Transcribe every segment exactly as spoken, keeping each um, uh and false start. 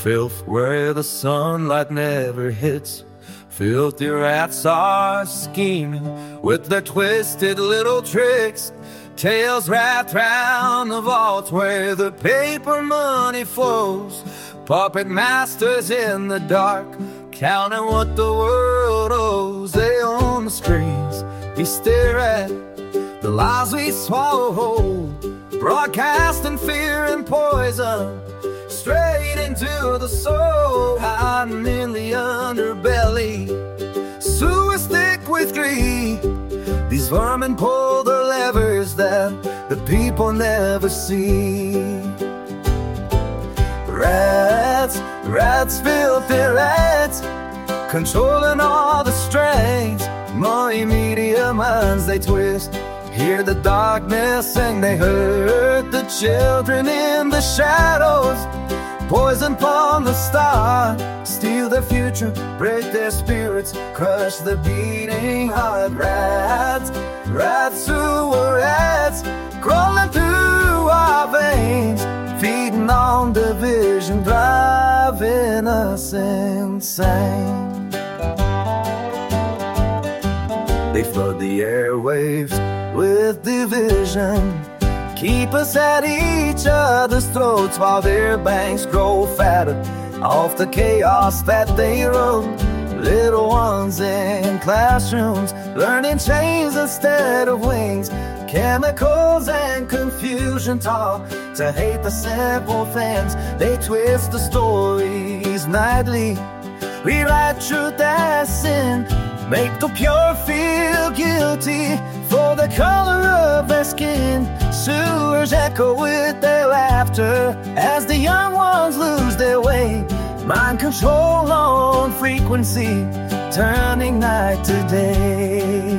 filth where the sunlight never hits. Filthy rats are scheming with their twisted little tricks. Tails wrapped round the vaults where the paper money flows. Puppet masters in the dark, counting what the world owes. They own the screens, we stare at the lies we swallow whole, broadcasting fear and poison straight into the soul. Hiding in the underbelly, sewers thick with greed. These vermin pull the levers that the people never see. Rats, rats, filthy rats, controlling all the strings. Money, media, minds they twist. Hear the darkness and they hurt the children in the shadows. Poison from the start, steal their future, break their spirits, crush the beating heart. Rats, rats who were rats, crawling through our veins, feeding on division, driving us insane. They flood the airwaves with division, keep us at each other's throats while their banks grow fatter off the chaos that they wrote. Little ones in classrooms learning chains instead of wings. Chemicals and confusion taught to hate the simple things. They twist the stories nightly, rewrite truth as sin, make the pure feel guilty for the color of their skin. Sewers echo with their laughter as the young ones lose their way. Mind control on frequency, turning night to day.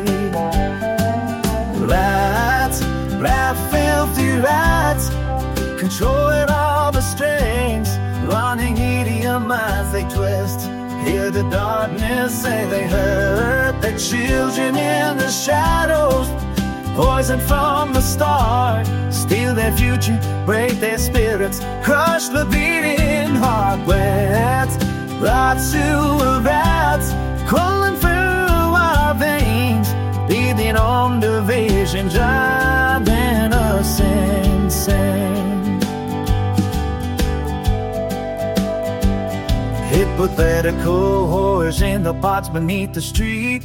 Rats, rat, filthy rats, controlling all the strings, running idiot minds they twist. Hear the darkness say they hurt their children in the shadows. Poison from the start, steal their future, break their spirits, crush the beating heart. Rats, rats, sewer rats, crawling through our veins, feeding on division, driving us insane. Hypothetical horrors in the pots beneath the street,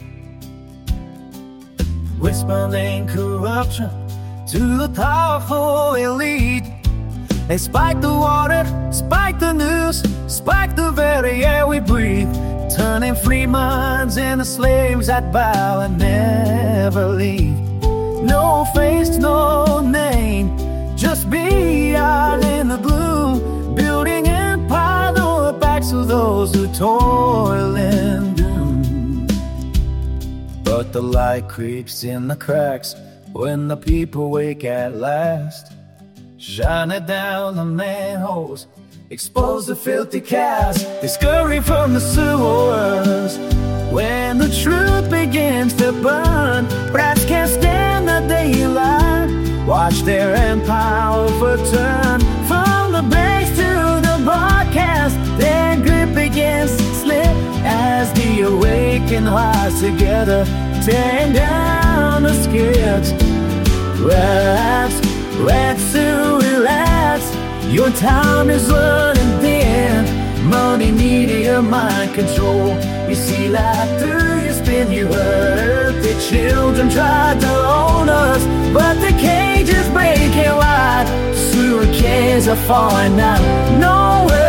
whispering corruption to the powerful elite. They spike the water, spike the news, spike the very air we breathe, turning free minds into slaves that bow and never leave. No face, no name, just beyond in the gloom, building empire on the backs of those who toil in doom. But the light creeps in the cracks when the people wake at last, shine it down the manholes, expose the filthy cast. They scurry from the sewers when the truth begins to burn. Rats can't stand the daylight, watch their empire overturn. From the base to the broadcast, their grip begins to slip as the awakened rise together, tearing down the skids. Rats, rats who relax, your time is running thin. Money, media, mind control, you see life through your spin. You hurt the children, tried to own us, but the cage is breaking wide. Sewer kids are falling out, nowhere